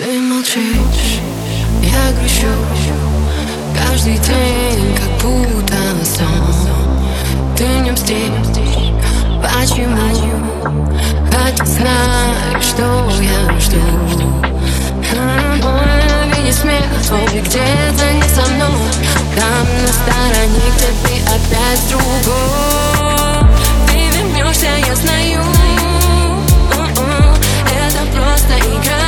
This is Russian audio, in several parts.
Ты молчишь, я грущу. Каждый день как будто сон. Ты не мстишь, почему? Хотя знаешь, что я жду. Мой видит смех твой где-то не со мной. Там на стороне, где ты опять с другой. Ты вернешься, я знаю. Это просто игра.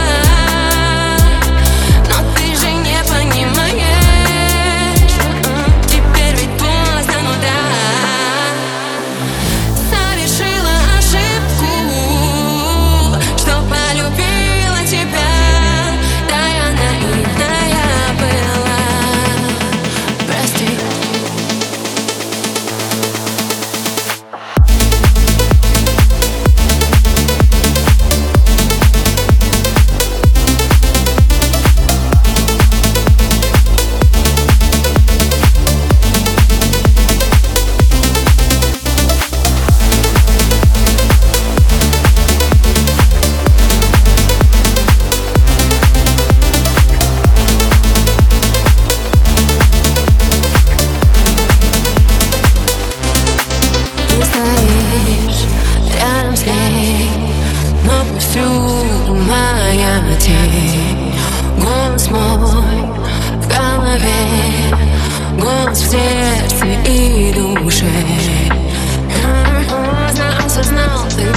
Рядом с ней, но пусть моя тень. Голос мой в голове, голос в сердце и душе. Поздно осознал, ты